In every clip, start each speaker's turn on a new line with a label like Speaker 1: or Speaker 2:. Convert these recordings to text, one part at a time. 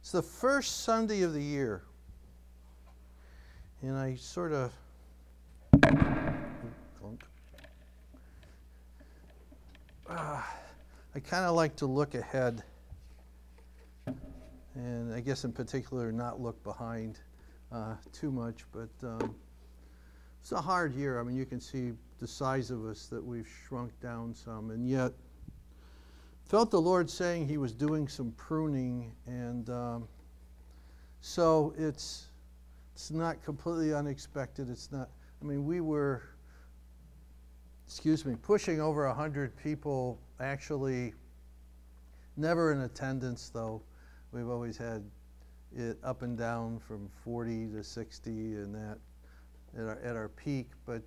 Speaker 1: It's the first Sunday of the year. And I sort of I kind of like to look ahead, and I guess in particular not look behind too much, but it's a hard year. I mean, you can see the size of us that we've shrunk down some, and yet felt the Lord saying he was doing some pruning, and so it's not completely unexpected. It's not, I mean, we were, pushing over 100 people, actually never in attendance though. We've always had it up and down from 40 to 60 and that at our peak. But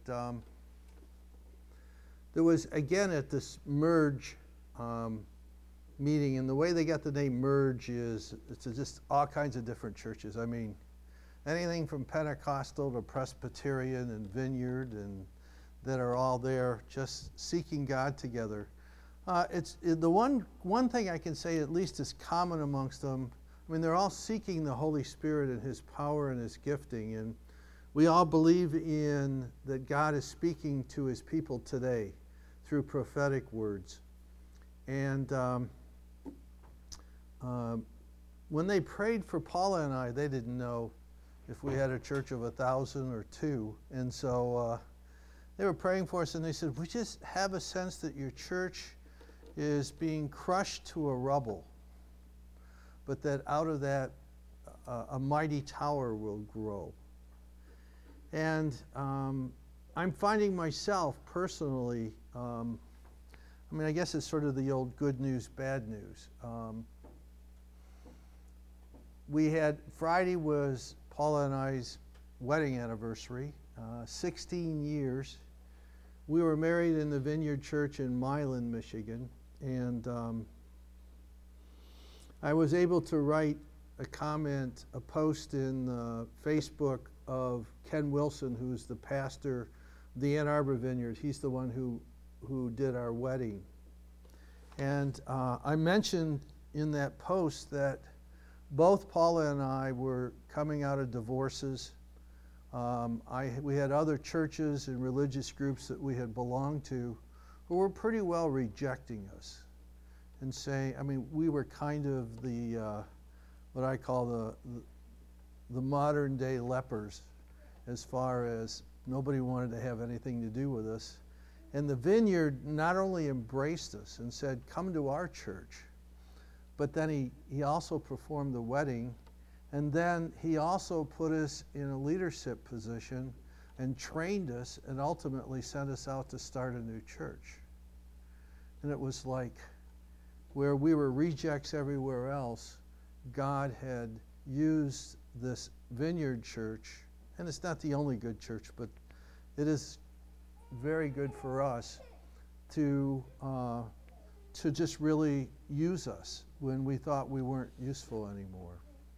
Speaker 1: there was, again, at this Merge meeting, and the way they got the name Merge is it's just all kinds of different churches. I mean, anything from Pentecostal to Presbyterian and Vineyard, and that are all there just seeking God together. The one thing I can say at least is common amongst them. I mean, they're all seeking the Holy Spirit and his power and his gifting, and we all believe in that God is speaking to his people today through prophetic words. And when they prayed for Paula and I, they didn't know if we had a church of 1,000 or 2, and so they were praying for us, and they said, we just have a sense that your church is being crushed to a rubble, but that out of that a mighty tower will grow. And I'm finding myself personally, I mean, I guess it's sort of the old good news, bad news. Friday was Paula and I's wedding anniversary, 16 years. We were married in the Vineyard Church in Milan, Michigan, and I was able to write a post in Facebook of Ken Wilson, who's the pastor of the Ann Arbor Vineyard. He's the one who did our wedding. And I mentioned in that post that both Paula and I were coming out of divorces. We had other churches and religious groups that we had belonged to who were pretty well rejecting us and saying, I mean, we were kind of the, what I call the modern day lepers, as far as nobody wanted to have anything to do with us. And the Vineyard not only embraced us and said, come to our church, but then he also performed the wedding. And then he also put us in a leadership position and trained us and ultimately sent us out to start a new church. And it was like where we were rejects everywhere else, God had used this Vineyard Church, and it's not the only good church, but it is very good for us to just really use us when we thought we weren't useful anymore.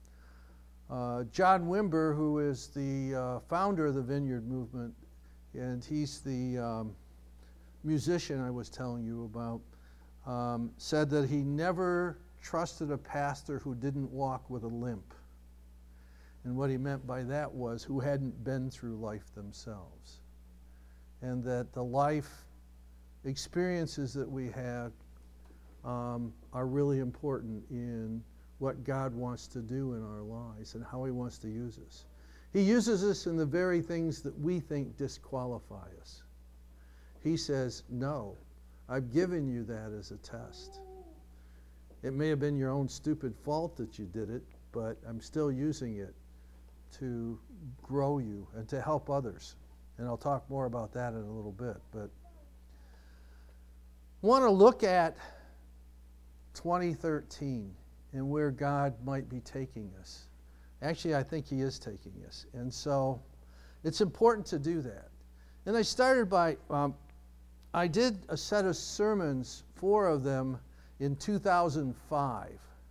Speaker 1: John Wimber, who is the founder of the Vineyard Movement, and he's the musician I was telling you about, said that he never trusted a pastor who didn't walk with a limp. And what he meant by that was who hadn't been through life themselves. And that the life experiences that we have are really important in what God wants to do in our lives and how he wants to use us. He uses us in the very things that we think disqualify us. He says, no, I've given you that as a test. It may have been your own stupid fault that you did it, but I'm still using it to grow you and to help others. And I'll talk more about that in a little bit. But I want to look at 2013 and where God might be taking us. Actually, I think he is taking us. And so it's important to do that. And I started by, I did a set of sermons, 4 of them, in 2005.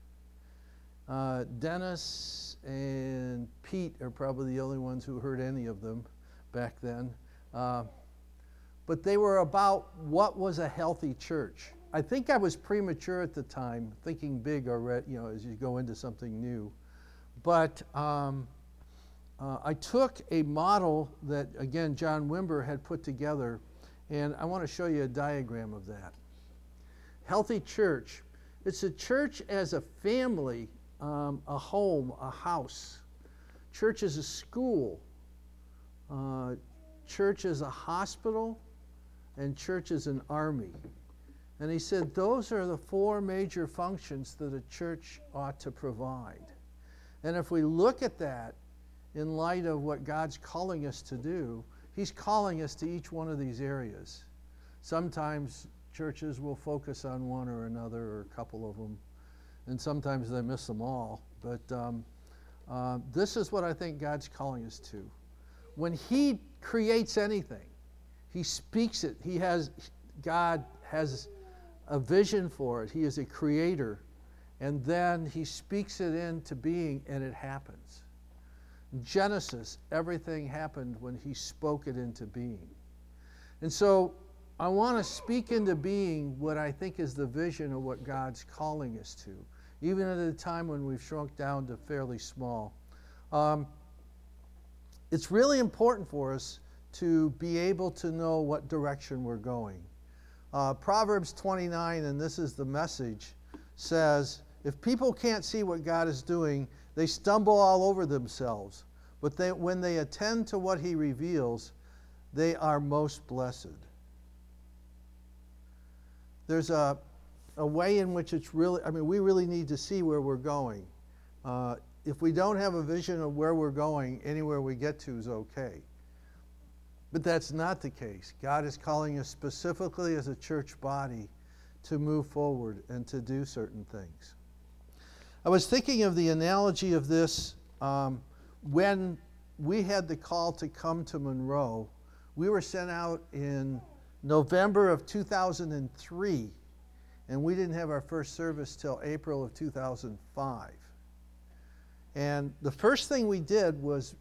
Speaker 1: Dennis and Pete are probably the only ones who heard any of them back then. But they were about what was a healthy church. I think I was premature at the time, thinking big already, as you go into something new. But I took a model that, again, John Wimber had put together, and I want to show you a diagram of that. Healthy church. It's a church as a family, a home, a house. Church is a school. Church is a hospital. And church is an army. And he said those are the four major functions that a church ought to provide. And if we look at that in light of what God's calling us to do, he's calling us to each one of these areas. Sometimes churches will focus on one or another or a couple of them, and sometimes they miss them all. But this is what I think God's calling us to. When he creates anything, he speaks it. God has a vision for it. He is a creator. And then he speaks it into being, and it happens. In Genesis, everything happened when he spoke it into being. And so I want to speak into being what I think is the vision of what God's calling us to, even at a time when we've shrunk down to fairly small. It's really important for us to be able to know what direction we're going. Proverbs 29, and this is the Message, says, if people can't see what God is doing, they stumble all over themselves. But when they attend to what he reveals, they are most blessed. There's a way in which it's really, we really need to see where we're going. If we don't have a vision of where we're going, anywhere we get to is okay. But that's not the case. God is calling us specifically as a church body to move forward and to do certain things. I was thinking of the analogy of this when we had the call to come to Monroe. We were sent out in November of 2003, and we didn't have our first service till April of 2005. And the first thing we did was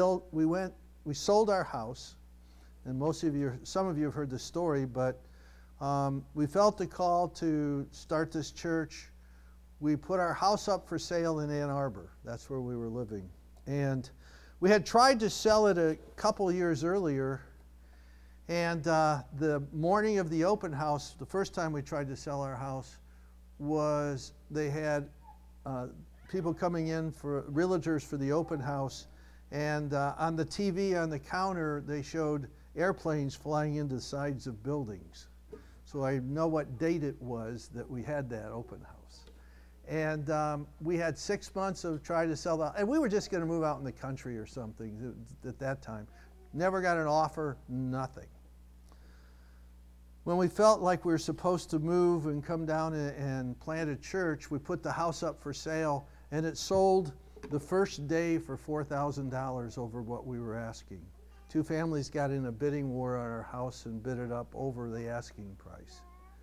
Speaker 1: we sold our house. And some of you have heard the story, but we felt the call to start this church. We put our house up for sale in Ann Arbor. That's where we were living. And we had tried to sell it a couple years earlier. And the morning of the open house, the first time we tried to sell our house, was they had people coming in for realtors for the open house. And on the TV on the counter, they showed airplanes flying into the sides of buildings. So I know what date it was that we had that open house. And we had 6 months of trying to sell that. And we were just going to move out in the country or something at that time. Never got an offer, nothing. When we felt like we were supposed to move and come down and plant a church, we put the house up for sale, and it sold the first day for $4,000 over what we were asking. Two families got in a bidding war on our house and bid it up over the asking price.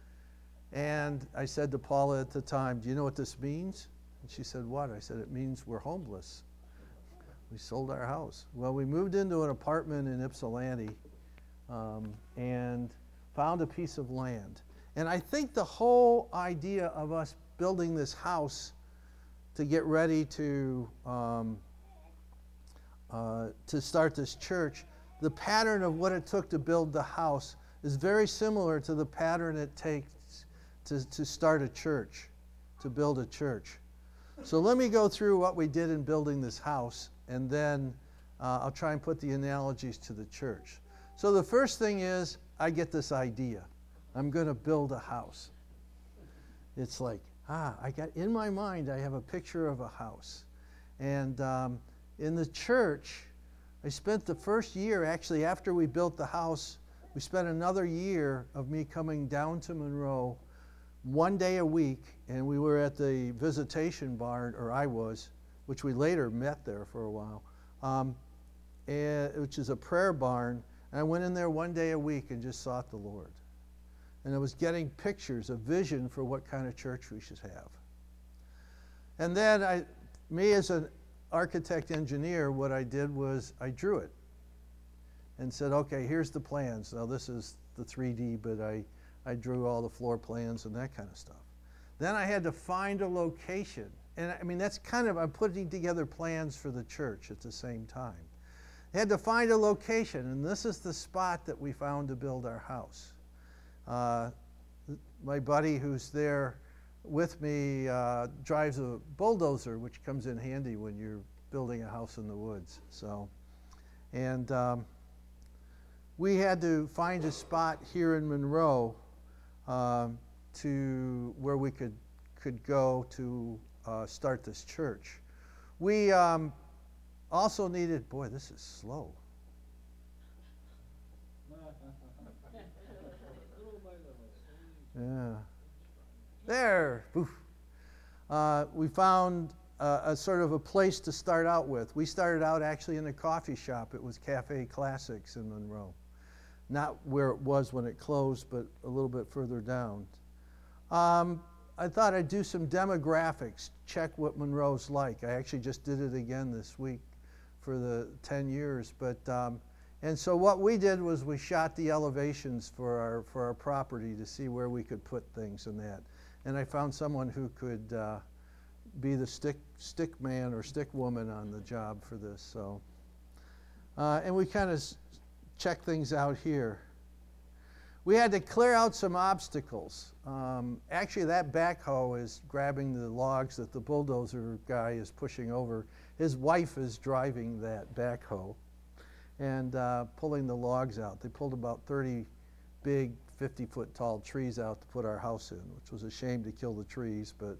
Speaker 1: And I said to Paula at the time, do you know what this means? And she said, what? I said, it means we're homeless. We sold our house. Well, we moved into an apartment in Ypsilanti and found a piece of land. And I think the whole idea of us building this house to get ready to start this church, the pattern of what it took to build the house is very similar to the pattern it takes to start a church, to build a church. So let me go through what we did in building this house, and then I'll try and put the analogies to the church. So the first thing is, I get this idea. I'm going to build a house. It's like, I got in my mind, I have a picture of a house. And in the church, I spent the first year, actually after we built the house, we spent another year of me coming down to Monroe 1 day a week, and we were at the visitation barn, or I was, which we later met there for a while, which is a prayer barn. And I went in there 1 day a week and just sought the Lord. And I was getting pictures, a vision for what kind of church we should have. And then me as an architect engineer, what I did was I drew it and said, okay, here's the plans. Now this is the 3D, but I drew all the floor plans and that kind of stuff. Then I had to find a location. And I mean, that's kind of, I'm putting together plans for the church at the same time. I had to find a location, and this is the spot that we found to build our house. My buddy who's there with me drives a bulldozer, which comes in handy when you're building a house in the woods. So, and we had to find a spot here in Monroe to where we could go to start this church. We also needed, boy, this is slow. Yeah. There. We found a sort of a place to start out with. We started out actually in a coffee shop. It was Cafe Classics in Monroe. Not where it was when it closed, but a little bit further down. I thought I'd do some demographics, check what Monroe's like. I actually just did it again this week for the 10 years. But and so what we did was we shot the elevations for our property to see where we could put things and that. And I found someone who could be the stick man or stick woman on the job for this. So, and we kind of checked things out here. We had to clear out some obstacles. Actually, that backhoe is grabbing the logs that the bulldozer guy is pushing over. His wife is driving that backhoe and pulling the logs out. They pulled about 30 big 50-foot tall trees out to put our house in, which was a shame to kill the trees. But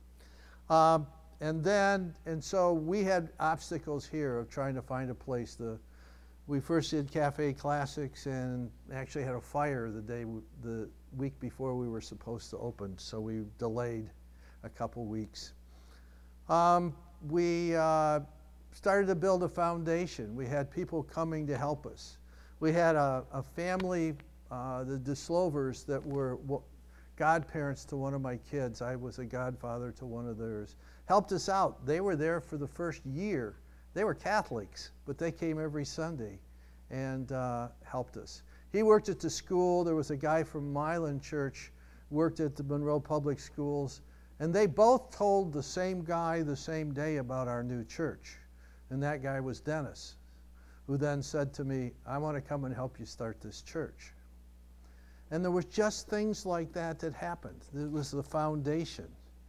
Speaker 1: and so we had obstacles here of trying to find a place to. We first did Cafe Classics and actually had a fire the week before we were supposed to open, so we delayed a couple weeks. We started to build a foundation. We had people coming to help us. We had a family, the DeSlovers, that were godparents to one of my kids. I was a godfather to one of theirs. Helped us out. They were there for the first year. They were Catholics, but they came every Sunday and helped us. He worked at the school. There was a guy from Milan Church, worked at the Monroe Public Schools, and they both told the same guy the same day about our new church. And that guy was Dennis, who then said to me, I want to come and help you start this church. And there was just things like that that happened. It was the foundation.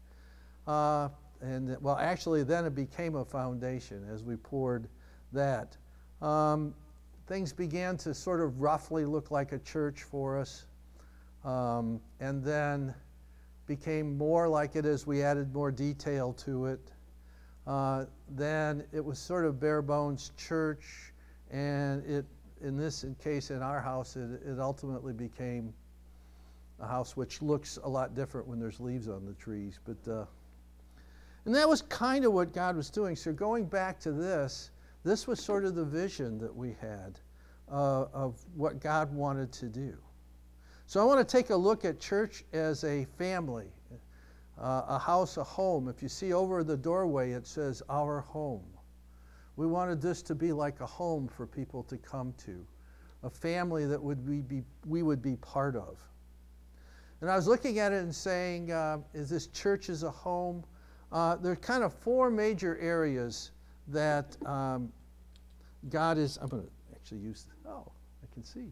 Speaker 1: And well, actually, then it became a foundation as we poured that. Things began to sort of roughly look like a church for us, and then became more like it as we added more detail to it. Then it was sort of bare bones church, and in this case, in our house, it ultimately became a house which looks a lot different when there's leaves on the trees, but. And that was kind of what God was doing. So going back to this was sort of the vision that we had of what God wanted to do. So I want to take a look at church as a family, a house, a home. If you see over the doorway, it says our home. We wanted this to be like a home for people to come to, a family that we would be part of. And I was looking at it and saying, is this church as a home? There are kind of four major areas that God is, I'm going to actually use, I can see.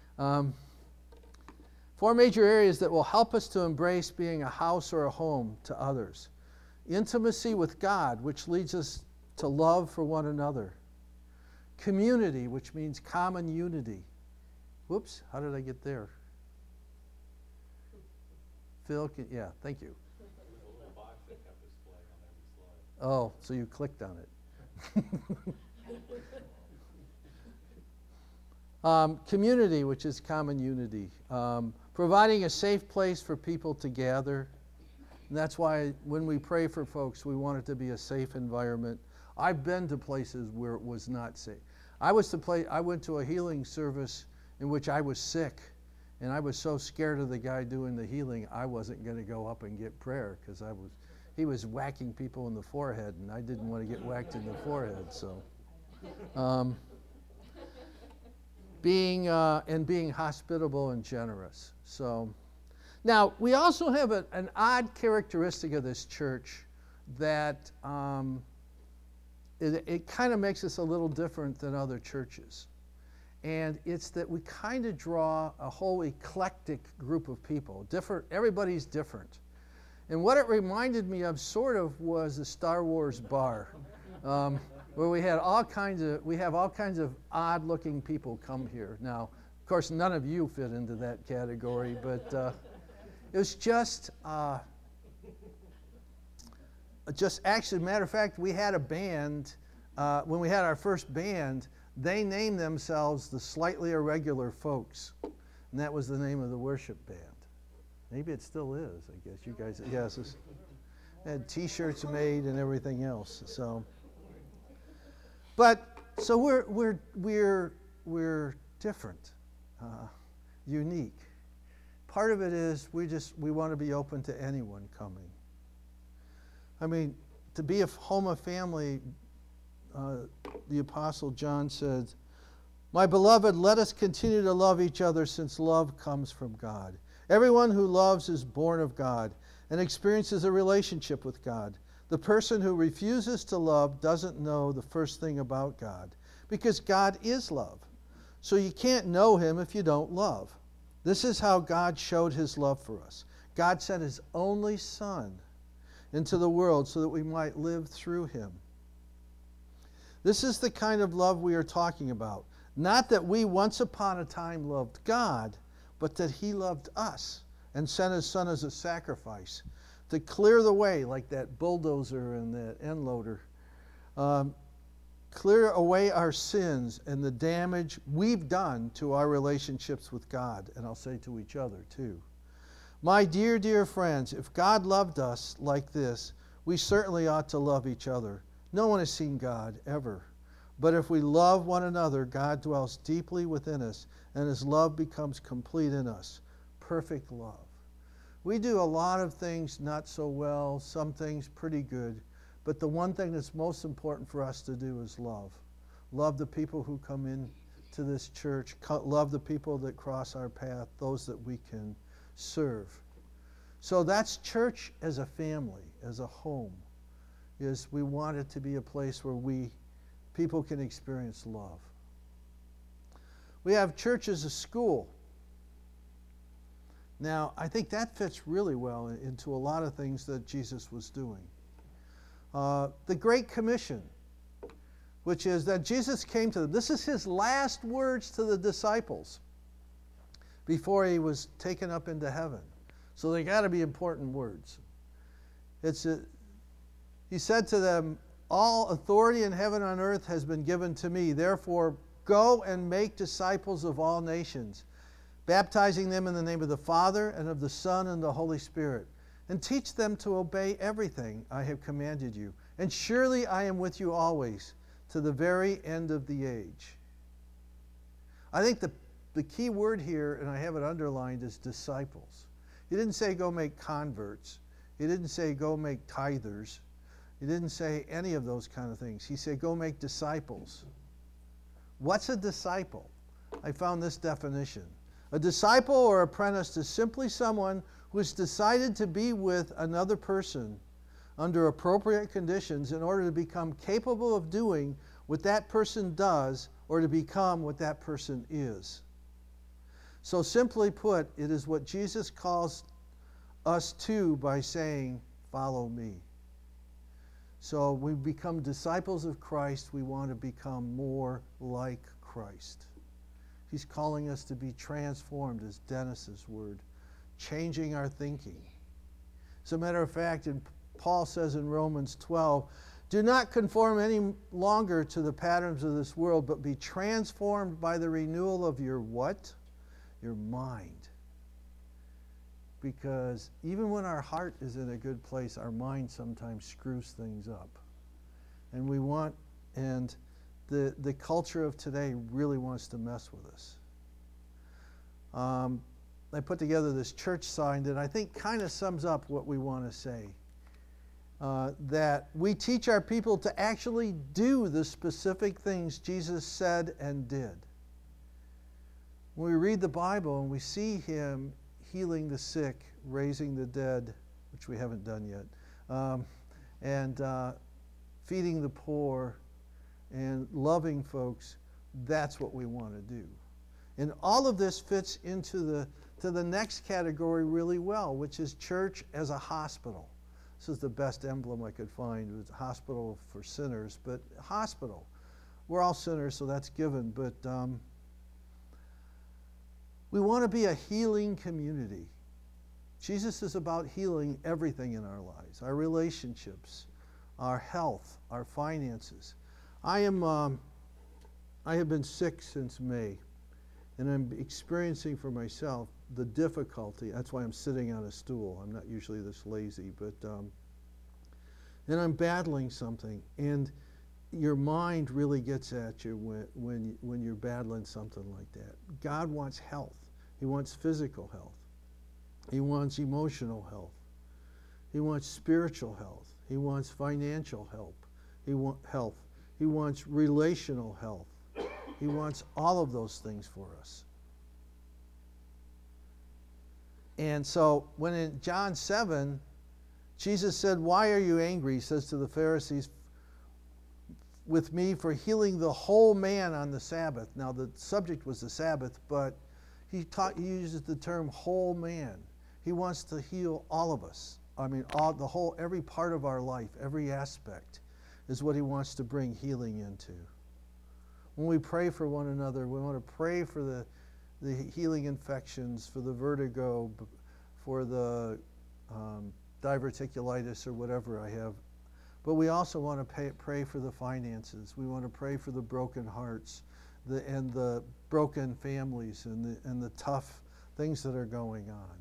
Speaker 1: Four major areas that will help us to embrace being a house or a home to others. Intimacy with God, which leads us to love for one another. Community, which means common unity. Whoops, how did I get there? Phil, yeah, thank you. Oh, so you clicked on it. Community, which is common unity. Providing a safe place for people to gather. And that's why when we pray for folks, we want it to be a safe environment. I've been to places where it was not safe. I went to a healing service in which I was sick, and I was so scared of the guy doing the healing, I wasn't going to go up and get prayer because he was whacking people in the forehead, and I didn't want to get whacked in the forehead. So, being hospitable and generous. So, Now, we also have an odd characteristic of this church that it kind of makes us a little different than other churches. And it's that we kind of draw a whole eclectic group of people. Different, everybody's different. And what it reminded me of sort of was the Star Wars bar, where we have all kinds of odd-looking people come here. Now, of course, none of you fit into that category, but it was just actually, matter of fact, we had a band, when we had our first band, they named themselves the Slightly Irregular Folks, and that was the name of the worship band. Maybe it still is, I guess. You guys, yes, had T-shirts made and everything else. So, so we're different, unique. Part of it is we want to be open to anyone coming. I mean, to be a home of family, the Apostle John said, "My beloved, let us continue to love each other, since love comes from God. Everyone who loves is born of God and experiences a relationship with God. The person who refuses to love doesn't know the first thing about God, because God is love. So you can't know him if you don't love. This is how God showed his love for us. God sent his only Son into the world so that we might live through him." This is the kind of love we are talking about. Not that we once upon a time loved God, but that he loved us and sent his Son as a sacrifice to clear the way, like that bulldozer and that end loader, clear away our sins and the damage we've done to our relationships with God, and I'll say to each other too. My dear, dear friends, if God loved us like this, we certainly ought to love each other. No one has seen God ever. But if we love one another, God dwells deeply within us, and his love becomes complete in us. Perfect love. We do a lot of things not so well, some things pretty good, but the one thing that's most important for us to do is love. Love the people who come in to this church. Love the people that cross our path, those that we can serve. So that's church as a family, as a home. Is we want it to be a place where people can experience love. We have church as a school. Now, I think that fits really well into a lot of things that Jesus was doing. The Great Commission, which is that Jesus came to them. This is his last words to the disciples before he was taken up into heaven. So they got to be important words. He said to them, "All authority in heaven and on earth has been given to me. Therefore, go and make disciples of all nations, baptizing them in the name of the Father and of the Son and the Holy Spirit, and teach them to obey everything I have commanded you. And surely I am with you always, to the very end of the age." I think the key word here, and I have it underlined, is disciples. He didn't say go make converts. He didn't say go make tithers. He didn't say any of those kind of things. He said go make disciples. What's a disciple? I found this definition. A disciple or apprentice is simply someone who has decided to be with another person under appropriate conditions in order to become capable of doing what that person does or to become what that person is. So simply put, it is what Jesus calls us to by saying, "Follow me." So we become disciples of Christ. We want to become more like Christ. He's calling us to be transformed, as Dennis's word, changing our thinking. As a matter of fact, Paul says in Romans 12, "Do not conform any longer to the patterns of this world, but be transformed by the renewal of your" what? Your mind. Because even when our heart is in a good place, our mind sometimes screws things up. And the culture of today really wants to mess with us. I put together this church sign that I think kind of sums up what we want to say. That we teach our people to actually do the specific things Jesus said and did. When we read the Bible and we see him, healing the sick, raising the dead, which we haven't done yet, and feeding the poor and loving folks, that's what we want to do. And all of this fits into the next category really well, which is church as a hospital. This is the best emblem I could find. It was a hospital for sinners, but hospital. We're all sinners, so that's given, but we want to be a healing community. Jesus is about healing everything in our lives, our relationships, our health, our finances. I have been sick since May, and I'm experiencing for myself the difficulty. That's why I'm sitting on a stool. I'm not usually this lazy, but and I'm battling something, and your mind really gets at you when you're battling something like that. God wants health. He wants physical health. He wants emotional health. He wants spiritual health. He wants financial help. Health. He wants relational health. He wants all of those things for us. And so when in John 7, Jesus said, "Why are you angry?" He says to the Pharisees, "with me for healing the whole man on the Sabbath." Now the subject was the Sabbath, but he uses the term whole man. He wants to heal all of us. I mean, every part of our life, every aspect is what he wants to bring healing into. When we pray for one another, we want to pray for the healing infections, for the vertigo, for the diverticulitis or whatever I have. But we also want to pray for the finances. We want to pray for the broken hearts and the broken families and the tough things that are going on.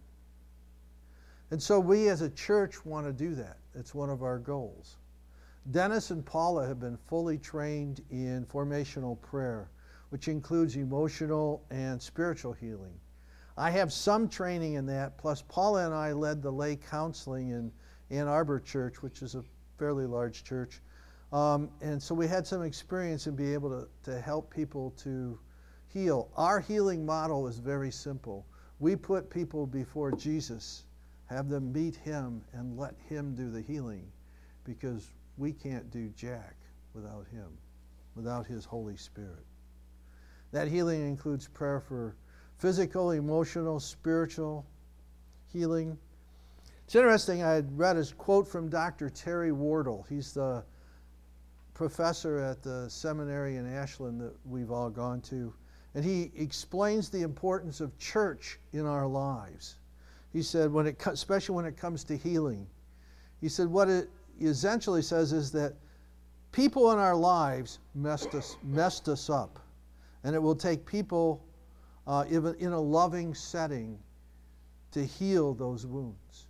Speaker 1: And so we as a church want to do that. It's one of our goals. Dennis and Paula have been fully trained in formational prayer, which includes emotional and spiritual healing. I have some training in that, plus Paula and I led the lay counseling in Ann Arbor Church, which is a fairly large church. And so we had some experience in being able to help people to heal. Our healing model is very simple. We put people before Jesus, have them meet him, and let him do the healing, because we can't do jack without him, without his Holy Spirit. That healing includes prayer for physical, emotional, spiritual healing. It's interesting, I had read a quote from Dr. Terry Wardle. He's the professor at the seminary in Ashland that we've all gone to. And he explains the importance of church in our lives. He said, especially when it comes to healing, he said what it essentially says is that people in our lives messed us up. And it will take people even in a loving setting to heal those wounds.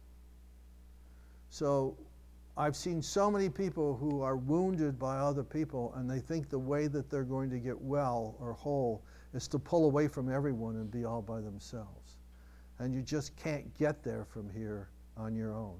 Speaker 1: So I've seen so many people who are wounded by other people, and they think the way that they're going to get well or whole is to pull away from everyone and be all by themselves. And you just can't get there from here on your own.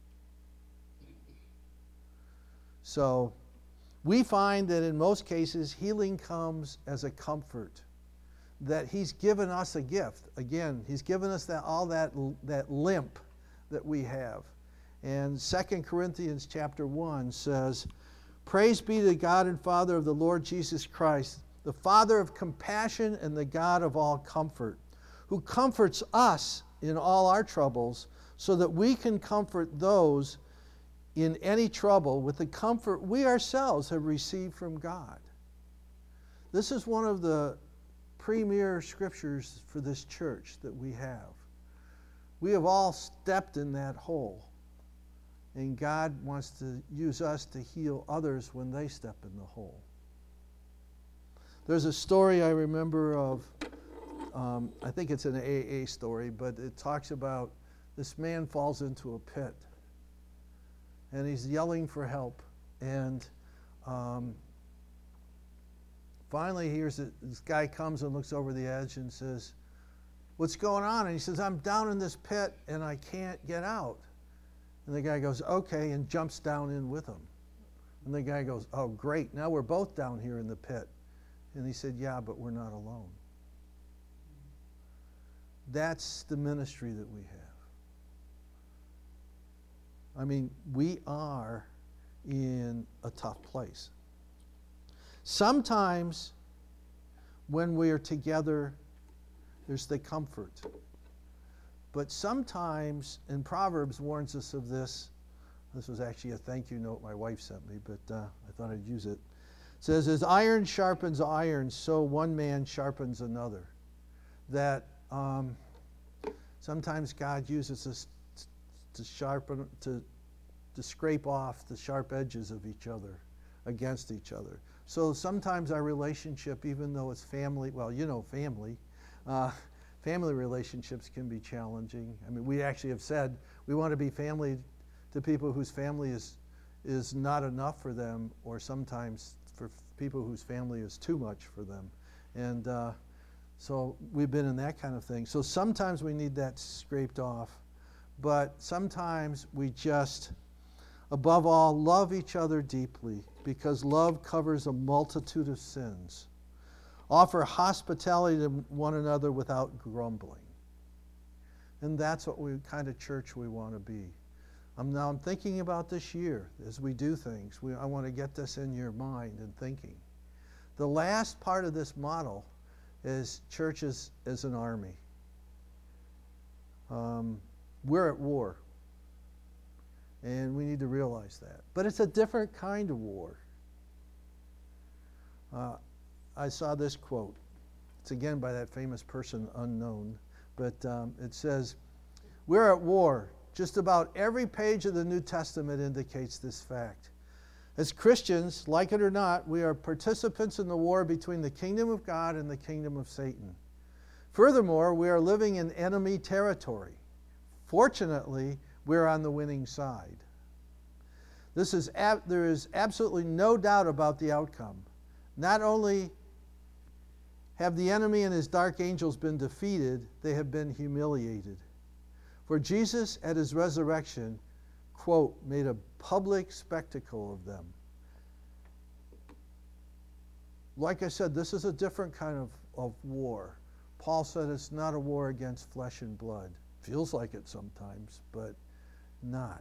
Speaker 1: So we find that in most cases, healing comes as a comfort, that he's given us a gift. Again, he's given us that limp that we have. And 2 Corinthians chapter 1 says, "Praise be to God and Father of the Lord Jesus Christ, the Father of compassion and the God of all comfort, who comforts us in all our troubles, so that we can comfort those in any trouble with the comfort we ourselves have received from God." This is one of the premier scriptures for this church that we have. We have all stepped in that hole, and God wants to use us to heal others when they step in the hole. There's a story I remember of, I think it's an AA story, but it talks about this man falls into a pit, and he's yelling for help, and finally this guy comes and looks over the edge and says, "What's going on?" And he says, "I'm down in this pit and I can't get out." And the guy goes, "Okay," and jumps down in with him. And the guy goes, "Oh, great, now we're both down here in the pit." And he said, "Yeah, but we're not alone." That's the ministry that we have. I mean, we are in a tough place. Sometimes when we are together, there's the comfort. But sometimes, and Proverbs warns us of this. This was actually a thank you note my wife sent me, but I thought I'd use it. It says, as iron sharpens iron, so one man sharpens another. That sometimes God uses us to sharpen, to scrape off the sharp edges of each other, against each other. So sometimes our relationship, even though it's family, well, you know, family relationships can be challenging. I mean, we actually have said we want to be family to people whose family is not enough for them, or sometimes for people whose family is too much for them. And so we've been in that kind of thing. So sometimes we need that scraped off, but sometimes we just, above all, love each other deeply, because love covers a multitude of sins. Offer hospitality to one another without grumbling. And that's what kind of church we want to be. I'm thinking about this year as we do things. I want to get this in your mind and thinking. The last part of this model is churches as an army. We're at war. And we need to realize that. But it's a different kind of war. I saw this quote. It's again by that famous person, unknown. But it says, we're at war. Just about every page of the New Testament indicates this fact. As Christians, like it or not, we are participants in the war between the kingdom of God and the kingdom of Satan. Furthermore, we are living in enemy territory. Fortunately, we're on the winning side. There is absolutely no doubt about the outcome. Not only have the enemy and his dark angels been defeated, they have been humiliated. For Jesus at his resurrection, quote, made a public spectacle of them. Like I said, this is a different kind of war. Paul said it's not a war against flesh and blood. Feels like it sometimes, but not.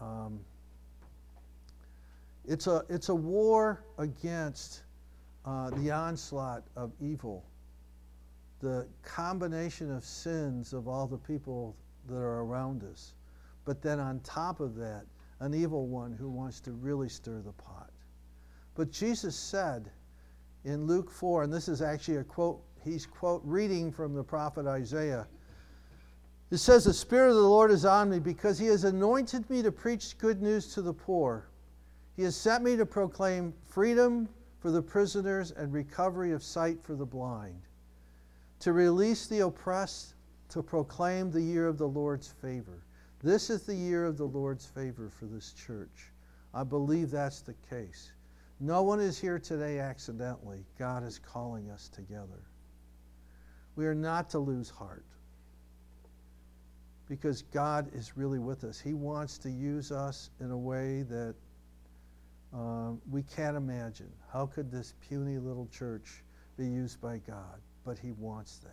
Speaker 1: It's a war against the onslaught of evil, the combination of sins of all the people that are around us. But then on top of that, an evil one who wants to really stir the pot. But Jesus said in Luke 4, and this is actually a quote, he's reading from the prophet Isaiah. It says, the Spirit of the Lord is on me because he has anointed me to preach good news to the poor. He has sent me to proclaim freedom for the prisoners and recovery of sight for the blind, to release the oppressed, to proclaim the year of the Lord's favor. This is the year of the Lord's favor for this church. I believe that's the case. No one is here today accidentally. God is calling us together. We are not to lose heart, because God is really with us. He wants to use us in a way that we can't imagine. How could this puny little church be used by God? But he wants that.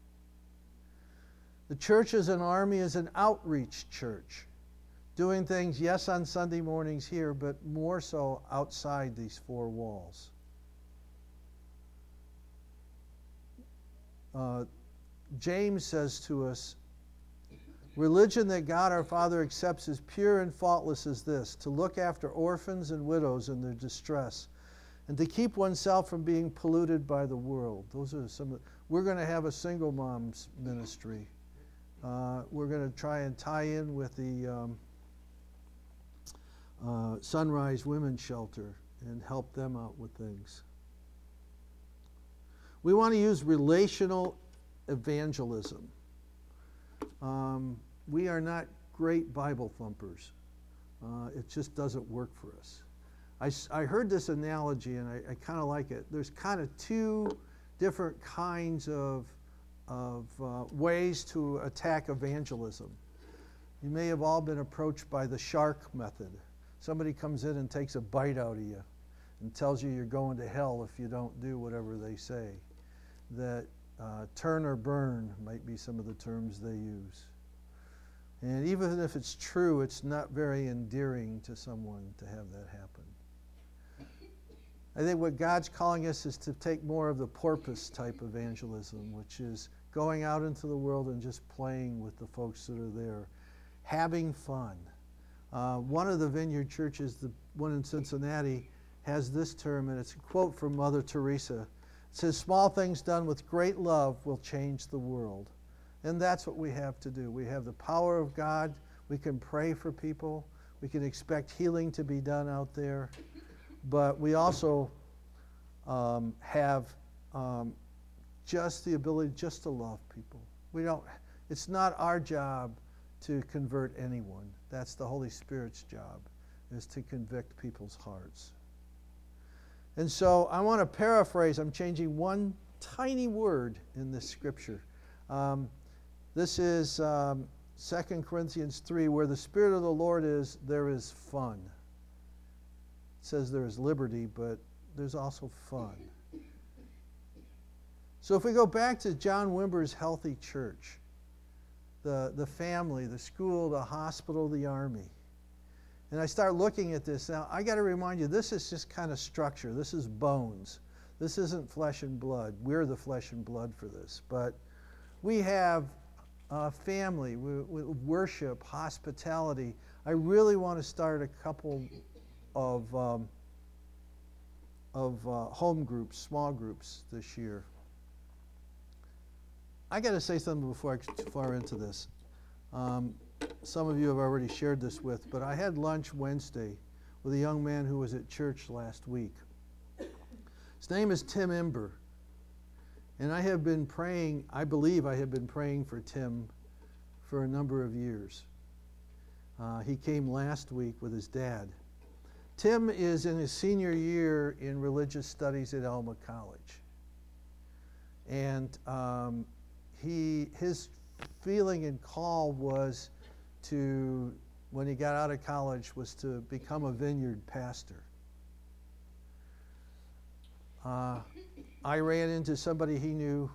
Speaker 1: The church as an army is an outreach church, doing things, yes, on Sunday mornings here, but more so outside these four walls. James says to us, religion that God our Father accepts as pure and faultless as this, to look after orphans and widows in their distress, and to keep oneself from being polluted by the world. Those are some. We're going to have a single moms ministry. We're going to try and tie in with the Sunrise Women's Shelter and help them out with things. We want to use relational evangelism. We are not great Bible thumpers. It just doesn't work for us. I heard this analogy, and I kind of like it. There's kind of two different kinds of ways to attack evangelism. You may have all been approached by the shark method. Somebody comes in and takes a bite out of you and tells you you're going to hell if you don't do whatever they say. That turn or burn might be some of the terms they use. And even if it's true, it's not very endearing to someone to have that happen. I think what God's calling us is to take more of the porpoise type evangelism, which is going out into the world and just playing with the folks that are there, having fun. One of the Vineyard churches, the one in Cincinnati, has this term, and it's a quote from Mother Teresa. It says, "Small things done with great love will change the world." And that's what we have to do. We have the power of God. We can pray for people. We can expect healing to be done out there. But we also have just the ability just to love people. It's not our job to convert anyone. That's the Holy Spirit's job, is to convict people's hearts. And so I want to paraphrase. I'm changing one tiny word in this scripture. This is 2 Corinthians 3, where the Spirit of the Lord is, there is fun. It says there is liberty, but there's also fun. So if we go back to John Wimber's Healthy Church, the family, the school, the hospital, the army, and I start looking at this, now I got to remind you, this is just kind of structure. This is bones. This isn't flesh and blood. We're the flesh and blood for this. But we have family, we worship, hospitality. I really want to start a couple of home groups, small groups this year. I got to say something before I get too far into this. Some of you have already shared this with, but I had lunch Wednesday with a young man who was at church last week. His name is Tim Ember. And I have been praying, I believe I have been praying for Tim for a number of years. He came last week with his dad. Tim is in his senior year in religious studies at Alma College. And his feeling and call was to, when he got out of college, was to become a vineyard pastor. I ran into somebody he knew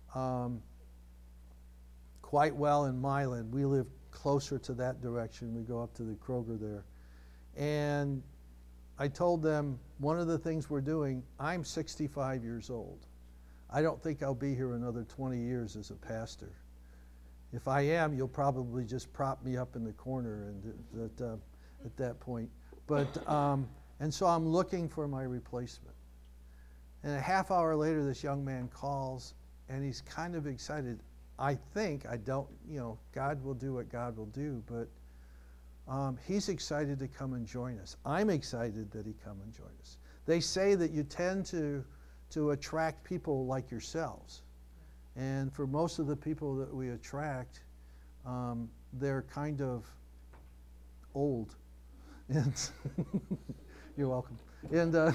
Speaker 1: quite well in Milan. We live closer to that direction. We go up to the Kroger there. And I told them, one of the things we're doing, I'm 65 years old. I don't think I'll be here another 20 years as a pastor. If I am, you'll probably just prop me up in the corner and at that point. But and so I'm looking for my replacement. And a half hour later, this young man calls, and he's kind of excited. I think, God will do what God will do, but he's excited to come and join us. I'm excited that he come and join us. They say that you tend to attract people like yourselves. And for most of the people that we attract, they're kind of old. And you're welcome. And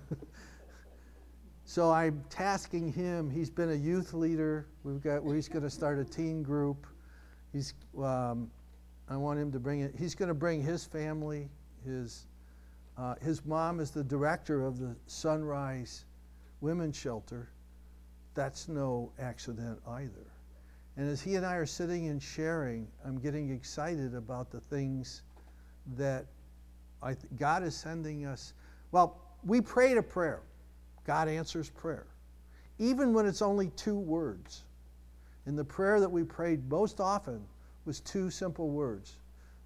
Speaker 1: so I'm tasking him. He's been a youth leader. He's going to start a teen group. I want him to bring it. He's going to bring his family. His mom is the director of the Sunrise Women's Shelter. That's no accident either. And as he and I are sitting and sharing, I'm getting excited about the things that God is sending us. Well, we prayed a prayer. God answers prayer, even when it's only 2 words. And the prayer that we prayed most often was 2 simple words.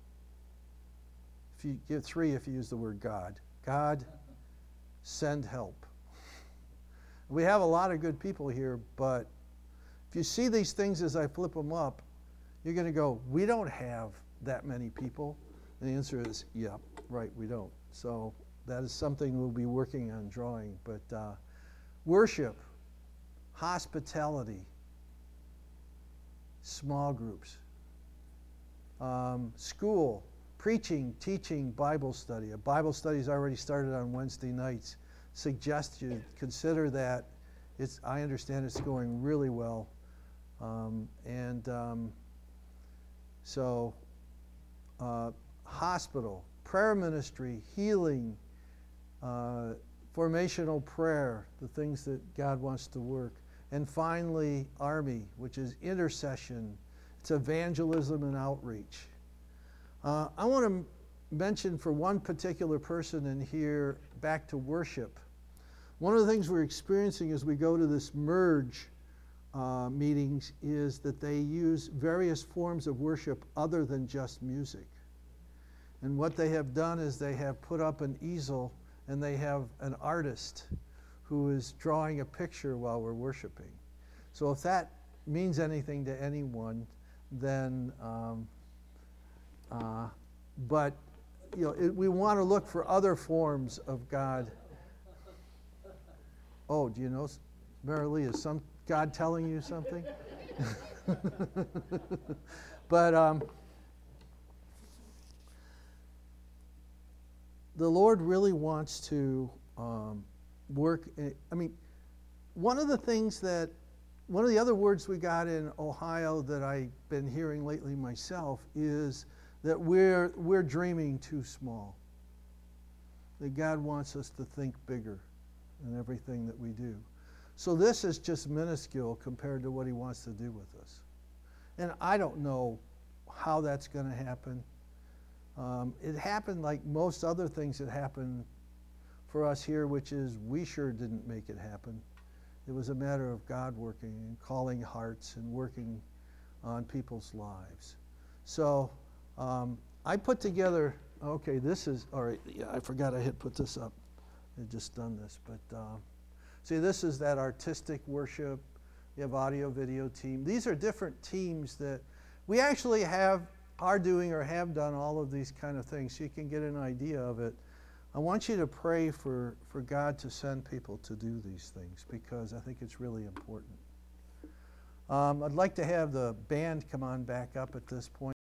Speaker 1: If you give 3, if you use the word God. God, send help. We have a lot of good people here, but if you see these things as I flip them up, you're going to go, we don't have that many people. And the answer is, yeah, right, we don't. So that is something we'll be working on drawing. But worship, hospitality, small groups, school, preaching, teaching, Bible study. A Bible study has already started on Wednesday nights. Suggest you consider that. I understand it's going really well. So hospital, prayer ministry, healing, formational prayer, the things that God wants to work. And finally, ARMY, which is intercession. It's evangelism and outreach. I want to mention for one particular person in here, back to worship. One of the things we're experiencing as we go to this merge meetings is that they use various forms of worship other than just music. And what they have done is they have put up an easel and they have an artist who is drawing a picture while we're worshiping. So if that means anything to anyone, then, but you know, we want to look for other forms of God. Oh, do you know, Marilee, is some God telling you something? But the Lord really wants to work. I mean, one of the other words we got in Ohio that I've been hearing lately myself is that we're dreaming too small. That God wants us to think bigger in everything that we do. So this is just minuscule compared to what he wants to do with us. And I don't know how that's going to happen. It happened like most other things that happened for us here, which is we sure didn't make it happen. It was a matter of God working and calling hearts and working on people's lives. So I put together, okay, this is, all right, yeah, I forgot I had put this up. I had just done this, but see, this is that artistic worship. You have audio, video team. These are different teams that we actually are doing or have done all of these kind of things, so you can get an idea of it. I want you to pray for God to send people to do these things, because I think it's really important. I'd like to have the band come on back up at this point.